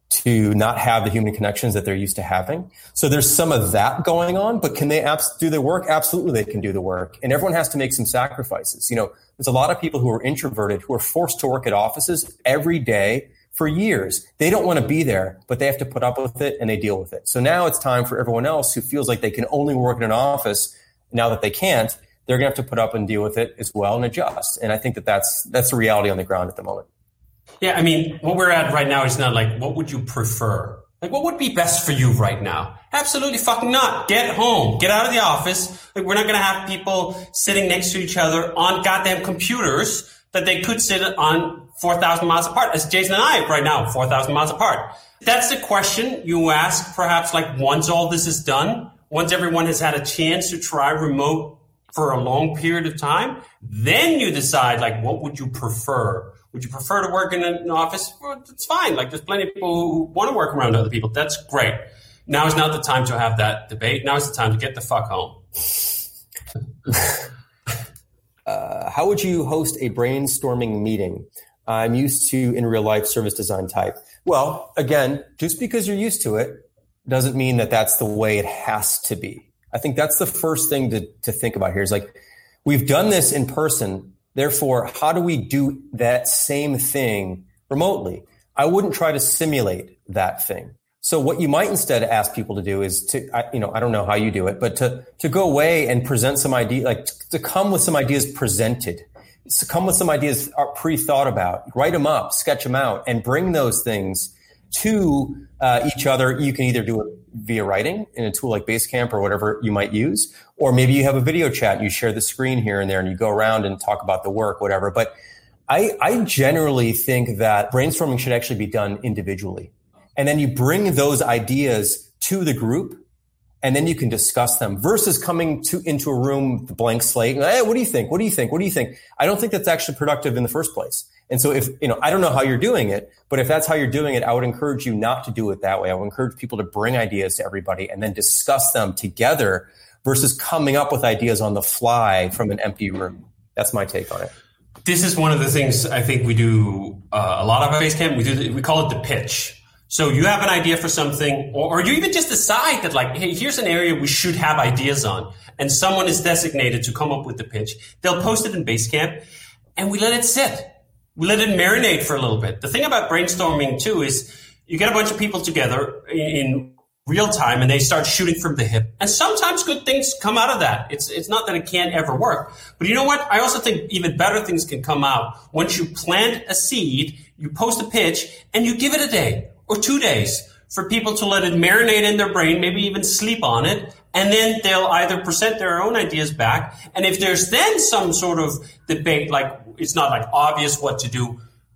S3: to not have the human connections that they're used to having. So there's some of that going on, but can they abs- do the work? Absolutely, they can do the work. And everyone has to make some sacrifices. You know, there's a lot of people who are introverted who are forced to work at offices every day for years. They don't want to be there, but they have to put up with it and they deal with it. So now it's time for everyone else who feels like they can only work in an office. Now that they can't, they're going to have to put up and deal with it as well and adjust. And I think that that's, that's the reality on the ground at the moment.
S4: Yeah, I mean, what we're at right now is not like, what would you prefer? Like, what would be best for you right now? Absolutely fucking not. Get home. Get out of the office. Like, we're not going to have people sitting next to each other on goddamn computers that they could sit on four thousand miles apart, as Jason and I right now, four thousand miles apart. That's the question you ask, perhaps, like, once all this is done, once everyone has had a chance to try remote for a long period of time, then you decide, like, what would you prefer? Would you prefer to work in an office? Well, it's fine. Like, there's plenty of people who want to work around other people. That's great. Now is not the time to have that debate. Now is the time to get the fuck home.
S3: uh, how would you host a brainstorming meeting? I'm used to, in real life, service design type. Well, again, just because you're used to it doesn't mean that that's the way it has to be. I think that's the first thing to, to think about here is like, we've done this in person. Therefore, how do we do that same thing remotely? I wouldn't try to simulate that thing. So what you might instead ask people to do is to, I, you know, I don't know how you do it, but to, to go away and present some idea, like to come with some ideas presented, to come with some ideas pre-thought about, write them up, sketch them out, and bring those things to uh, each other. You can either do it via writing in a tool like Basecamp or whatever you might use, or maybe you have a video chat and you share the screen here and there and you go around and talk about the work, whatever. But I, I generally think that brainstorming should actually be done individually. And then you bring those ideas to the group and then you can discuss them versus coming to into a room with a blank slate. And, hey, what do you think? What do you think? What do you think? I don't think that's actually productive in the first place. And so if, you know, I don't know how you're doing it, but if that's how you're doing it, I would encourage you not to do it that way. I would encourage people to bring ideas to everybody and then discuss them together versus coming up with ideas on the fly from an empty room. That's my take on it.
S4: This is one of the things I think we do uh, a lot of at Basecamp. We do the, we call it the pitch. So you have an idea for something, or, or you even just decide that like, hey, here's an area we should have ideas on. And someone is designated to come up with the pitch. They'll post it in Basecamp and we let it sit. We let it marinate for a little bit. The thing about brainstorming too is you get a bunch of people together in, in real time and they start shooting from the hip. And sometimes good things come out of that. It's it's not that it can't ever work. But you know what? I also think even better things can come out once you plant a seed, you post a pitch, and you give it a day or two days for people to let it marinate in their brain, maybe even sleep on it. And then they'll either present their own ideas back. And if there's then some sort of debate, like it's not like obvious what to do,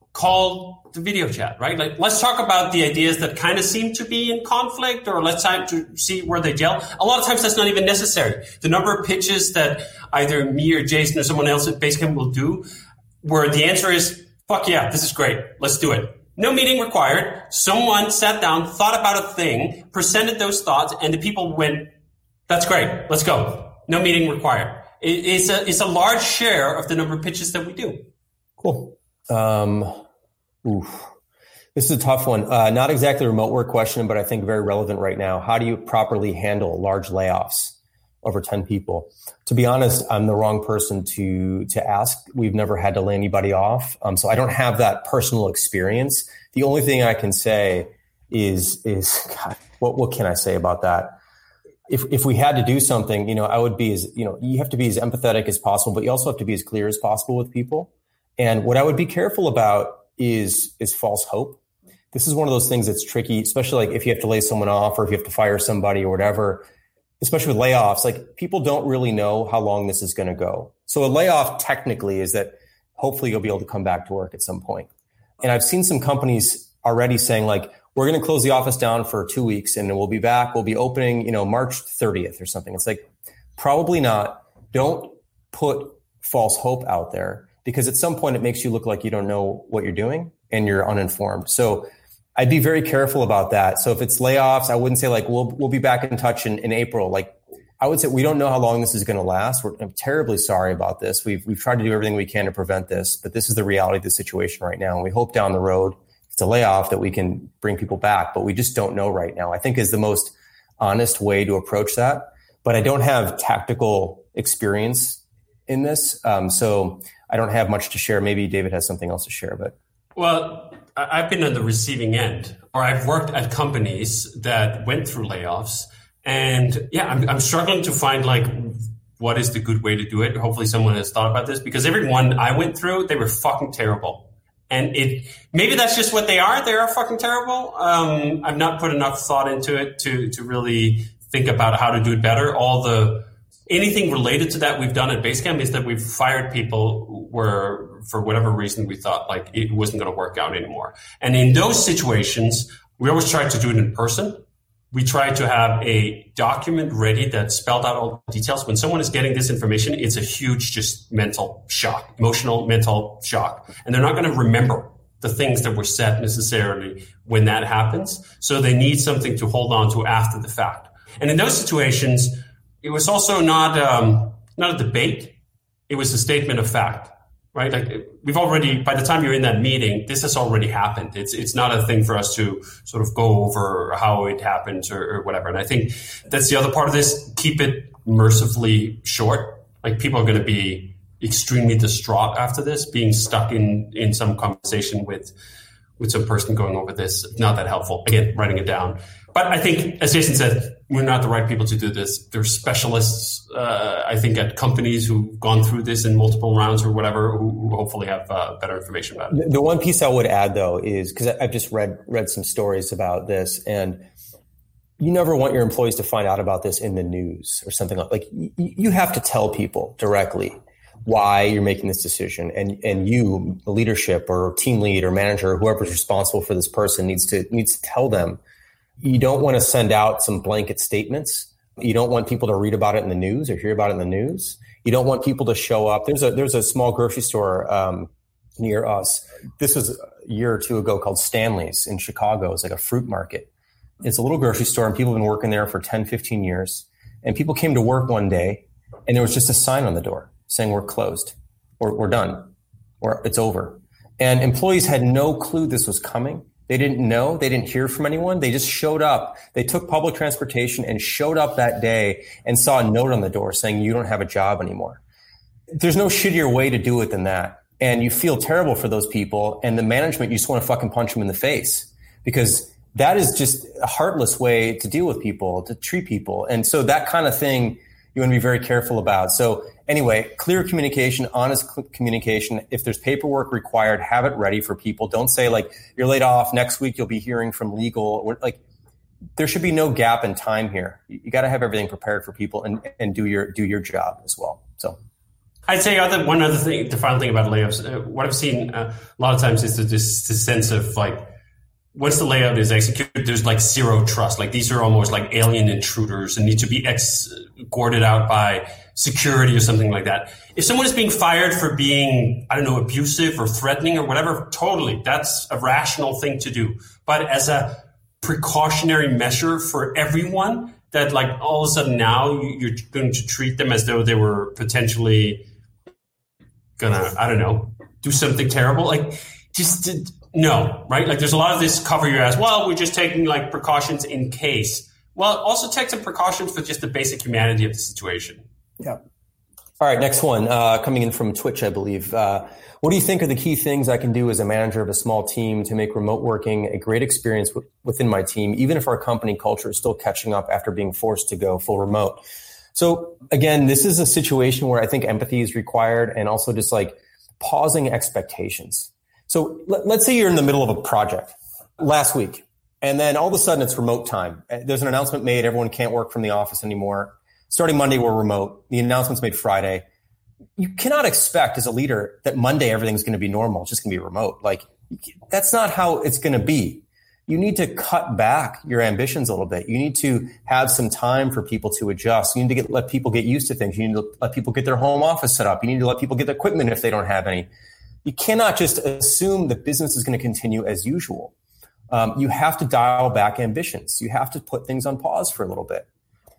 S4: call the video chat, right? Like, let's talk about the ideas that kind of seem to be in conflict, or let's try to see where they gel. A lot of times that's not even necessary. The number of pitches that either me or Jason or someone else at Basecamp will do, where the answer is, fuck yeah, this is great. Let's do it. No meeting required. Someone sat down, thought about a thing, presented those thoughts, and the people went, that's great. Let's go. No meeting required. It's a, it's a large share of the number of pitches that we do.
S3: Cool. Um, oof. This is a tough one. Uh, not exactly a remote work question, but I think very relevant right now. How do you properly handle large layoffs over ten people? To be honest, I'm the wrong person to, to ask. We've never had to lay anybody off. Um, so I don't have that personal experience. The only thing I can say is, is, God, what, what can I say about that? If if we had to do something, you know, I would be as, you know, you have to be as empathetic as possible, but you also have to be as clear as possible with people. And what I would be careful about is, is false hope. This is one of those things that's tricky, especially like if you have to lay someone off or if you have to fire somebody or whatever, especially with layoffs. Like, people don't really know how long this is going to go. So a layoff technically is that hopefully you'll be able to come back to work at some point. And I've seen some companies already saying like, we're going to close the office down for two weeks and we'll be back. We'll be opening, you know, March thirtieth or something. It's like, probably not. Don't put false hope out there, because at some point it makes you look like you don't know what you're doing and you're uninformed. So I'd be very careful about that. So if it's layoffs, I wouldn't say like, we'll, we'll be back in touch in, in April. Like, I would say we don't know how long this is going to last. We're, I'm terribly sorry about this. We've, we've tried to do everything we can to prevent this, but this is the reality of the situation right now. And we hope down the road, it's a layoff, that we can bring people back, but we just don't know right now, I think is the most honest way to approach that. But I don't have tactical experience in this. Um, so I don't have much to share. Maybe David has something else to share, but.
S4: Well, I've been on the receiving end, or I've worked at companies that went through layoffs, and yeah, I'm, I'm struggling to find like, what is the good way to do it? Hopefully someone has thought about this, because every one I went through, they were fucking terrible. And it, maybe that's just what they are. They are fucking terrible. Um, I've not put enough thought into it to, to really think about how to do it better. All the, anything related to that we've done at Basecamp is that we've fired people where, for whatever reason, we thought like it wasn't going to work out anymore. And in those situations, we always try to do it in person. We try to have a document ready that spelled out all the details. When someone is getting this information, it's a huge just mental shock, emotional mental shock. And they're not going to remember the things that were said necessarily when that happens. So they need something to hold on to after the fact. And in those situations, it was also not um, not a debate. It was a statement of fact. Right? Like, we've already, by the time you're in that meeting, this has already happened. It's it's not a thing for us to sort of go over how it happened or, or whatever. And I think that's the other part of this. Keep it mercifully short. Like, people are going to be extremely distraught after this, being stuck in, in some conversation with, with some person going over this. Not that helpful. Again, writing it down. But I think, as Jason said, we're not the right people to do this. There's specialists, uh, I think, at companies who've gone through this in multiple rounds or whatever, who, who hopefully have uh, better information about it.
S3: The one piece I would add, though, is because I've just read read some stories about this, and you never want your employees to find out about this in the news or something like. Like, you have to tell people directly why you're making this decision, and and you, the leadership or team lead or manager, or whoever's responsible for this person, needs to needs to tell them. You don't want to send out some blanket statements. You don't want people to read about it in the news or hear about it in the news. You don't want people to show up. There's a there's a small grocery store um, near us. This was a year or two ago called Stanley's in Chicago. It's like a fruit market. It's a little grocery store, and people have been working there for ten, fifteen years. And people came to work one day, and there was just a sign on the door saying, we're closed, or we're done, or it's over. And employees had no clue this was coming. They didn't know. They didn't hear from anyone. They just showed up. They took public transportation and showed up that day and saw a note on the door saying, you don't have a job anymore. There's no shittier way to do it than that. And you feel terrible for those people. And the management, you just want to fucking punch them in the face, because that is just a heartless way to deal with people, to treat people. And so that kind of thing you want to be very careful about. So anyway, clear communication, honest communication. If there's paperwork required, have it ready for people. Don't say like, you're laid off, next week you'll be hearing from legal. Like, there should be no gap in time here. You got to have everything prepared for people and, and do your do your job as well. So
S4: I'd say other, one other thing, the final thing about layoffs, uh, what I've seen uh, a lot of times is this, this sense of like, once the layout is executed, there's like zero trust. Like these are almost like alien intruders and need to be escorted out by security or something like that. If someone is being fired for being, I don't know, abusive or threatening or whatever, totally, that's a rational thing to do. But as a precautionary measure for everyone, that like all of a sudden now you're going to treat them as though they were potentially gonna, I don't know, do something terrible. Like just no, right? Like there's a lot of this cover your ass. Well, we're just taking like precautions in case. Well, also take some precautions for just the basic humanity of the situation.
S3: Yeah. All right, next one, uh, coming in from Twitch, I believe. Uh, what do you think are the key things I can do as a manager of a small team to make remote working a great experience w- within my team, even if our company culture is still catching up after being forced to go full remote? So again, this is a situation where I think empathy is required, and also just like pausing expectations. So let, let's say you're in the middle of a project last week, and then all of a sudden it's remote time. There's an announcement made. Everyone can't work from the office anymore. Starting Monday, we're remote. The announcement's made Friday. You cannot expect as a leader that Monday everything's going to be normal. It's just going to be remote. Like, that's not how it's going to be. You need to cut back your ambitions a little bit. You need to have some time for people to adjust. You need to get, let people get used to things. You need to let people get their home office set up. You need to let people get the equipment if they don't have any. You cannot just assume that business is going to continue as usual. Um, you have to dial back ambitions. You have to put things on pause for a little bit.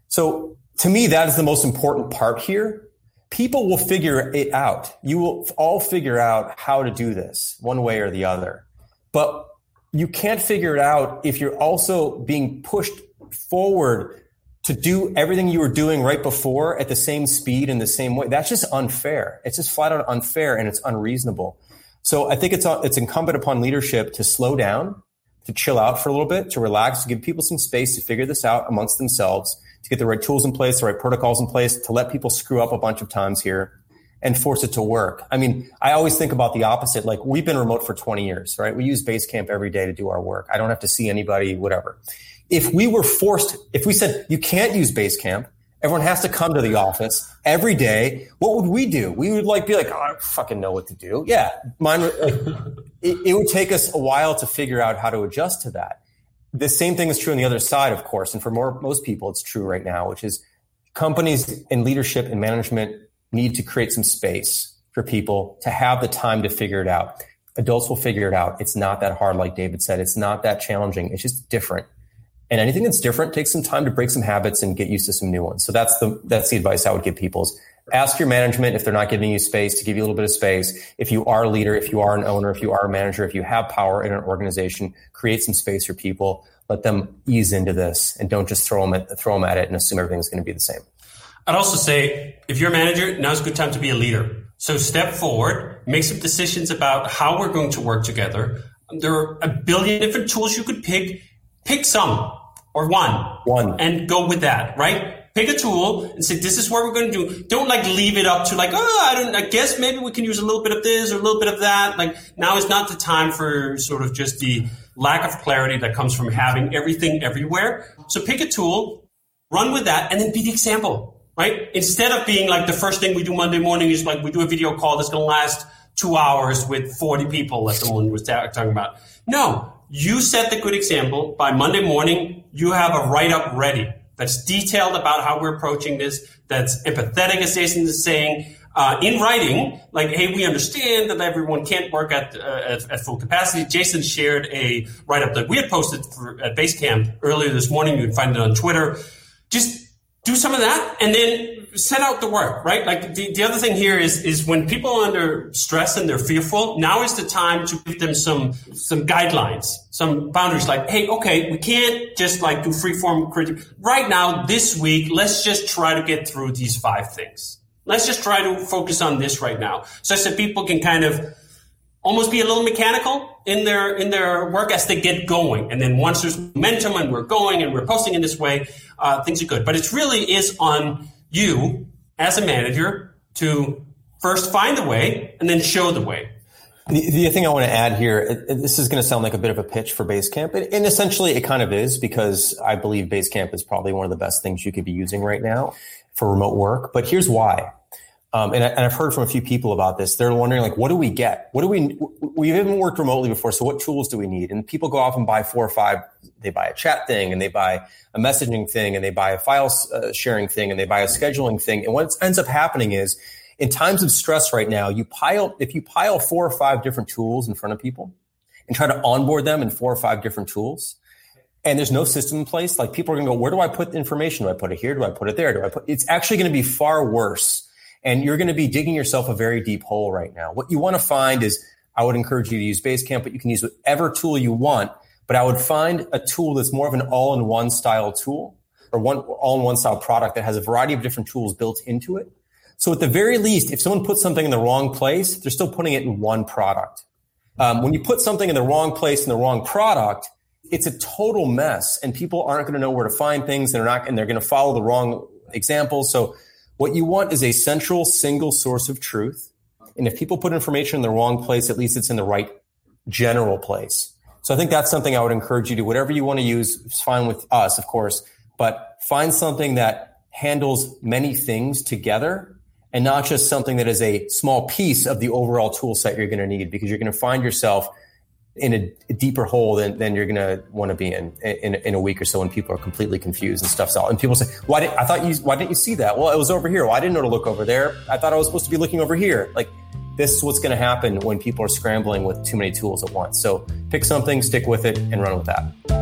S3: So to me, that is the most important part here. People will figure it out. You will all figure out how to do this one way or the other. But you can't figure it out if you're also being pushed forward to do everything you were doing right before at the same speed in the same way. That's just unfair. It's just flat out unfair, and it's unreasonable. So I think it's it's incumbent upon leadership to slow down, to chill out for a little bit, to relax, to give people some space to figure this out amongst themselves, to get the right tools in place, the right protocols in place, to let people screw up a bunch of times here and force it to work. I mean, I always think about the opposite. Like, we've been remote for twenty years, right? We use Basecamp every day to do our work. I don't have to see anybody, whatever. If we were forced, if we said, you can't use Basecamp, everyone has to come to the office every day, what would we do? We would like be like, oh, I don't fucking know what to do. Yeah, mine. Like, it, it would take us a while to figure out how to adjust to that. The same thing is true on the other side, of course. And for more, most people, it's true right now, which is companies and leadership and management need to create some space for people to have the time to figure it out. Adults will figure it out. It's not that hard, like David said. It's not that challenging. It's just different. And anything that's different takes some time to break some habits and get used to some new ones. So that's the that's the advice I would give people is ask your management if they're not giving you space to give you a little bit of space. If you are a leader, if you are an owner, if you are a manager, if you have power in an organization, create some space for people. Let them ease into this and don't just throw them at, throw them at it and assume everything's going to be the same.
S4: I'd also say if you're a manager, now's a good time to be a leader. So step forward, make some decisions about how we're going to work together. There are a billion different tools you could pick. Pick some or one,
S3: one,
S4: and go with that, right? Pick a tool and say, this is what we're going to do. Don't like leave it up to like, oh, I don't, I guess maybe we can use a little bit of this or a little bit of that. Like, now is not the time for sort of just the lack of clarity that comes from having everything everywhere. So pick a tool, run with that, and then be the example, right? Instead of being like the first thing we do Monday morning is like we do a video call that's going to last two hours with forty people, as someone was talking about. No. You set the good example. By Monday morning, you have a write-up ready that's detailed about how we're approaching this, that's empathetic, as Jason is saying, uh, in writing, like, hey, we understand that everyone can't work at, uh, at, at full capacity. Jason shared a write-up that we had posted for, at Basecamp earlier this morning. You can find it on Twitter. Just do some of that and then set out the work, right? Like the, the other thing here is, is when people are under stress and they're fearful, now is the time to give them some, some guidelines, some boundaries like, hey, okay, we can't just like do freeform critique. Right now, this week, let's just try to get through these five things. Let's just try to focus on this right now. Such that people can kind of almost be a little mechanical in their, in their work as they get going. And then once there's momentum and we're going and we're posting in this way, uh, things are good. But it really is on you as a manager to first find the way and then show the way.
S3: The, the thing I want to add here, it, it, this is going to sound like a bit of a pitch for Basecamp, and, and essentially it kind of is, because I believe Basecamp is probably one of the best things you could be using right now for remote work. But here's why. Um, and, I, and I've heard from a few people about this. They're wondering, like, what do we get? What do we, we haven't worked remotely before, so what tools do we need? And people go off and buy four or five. They buy a chat thing, and they buy a messaging thing, and they buy a file uh, sharing thing, and they buy a scheduling thing. And what ends up happening is, in times of stress right now, you pile, if you pile four or five different tools in front of people and try to onboard them in four or five different tools, and there's no system in place, like people are going to go, where do I put the information? Do I put it here? Do I put it there? Do I put, it's actually going to be far worse. And you're going to be digging yourself a very deep hole right now. What you want to find is, I would encourage you to use Basecamp, but you can use whatever tool you want. But I would find a tool that's more of an all-in-one style tool, or one all-in-one style product that has a variety of different tools built into it. So at the very least, if someone puts something in the wrong place, they're still putting it in one product. Um, when you put something in the wrong place in the wrong product, it's a total mess, and people aren't going to know where to find things. They're not, and they're going to follow the wrong examples. So what you want is a central single source of truth. And if people put information in the wrong place, at least it's in the right general place. So I think that's something I would encourage you to, whatever you want to use, it's fine with us, of course, but find something that handles many things together and not just something that is a small piece of the overall tool set you're going to need, because you're going to find yourself in a, a deeper hole than, than you're going to want to be in, in in a week or so, when people are completely confused and stuff's out. And people say, why did I thought you why didn't you see that? Well, it was over here. Well, I didn't know to look over there. I thought I was supposed to be looking over here. Like, this is what's going to happen when people are scrambling with too many tools at once. So pick something, stick with it, and run with that.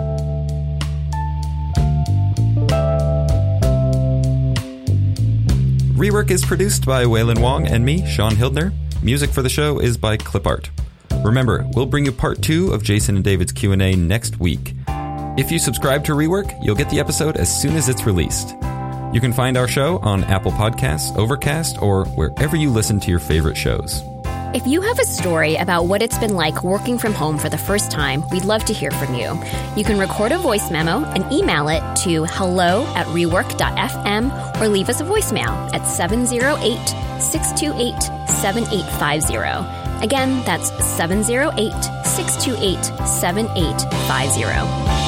S1: Rework is produced by Waylon Wong and me, Sean Hildner. Music for the show is by Clipart. Remember, we'll bring you part two of Jason and David's Q and A next week. If you subscribe to Rework, you'll get the episode as soon as it's released. You can find our show on Apple Podcasts, Overcast, or wherever you listen to your favorite shows.
S2: If you have a story about what it's been like working from home for the first time, we'd love to hear from you. You can record a voice memo and email it to hello at rework dot f m or leave us a voicemail at seven zero eight, six two eight, seven eight five zero. Again, that's seven zero eight, six two eight, seven eight five zero.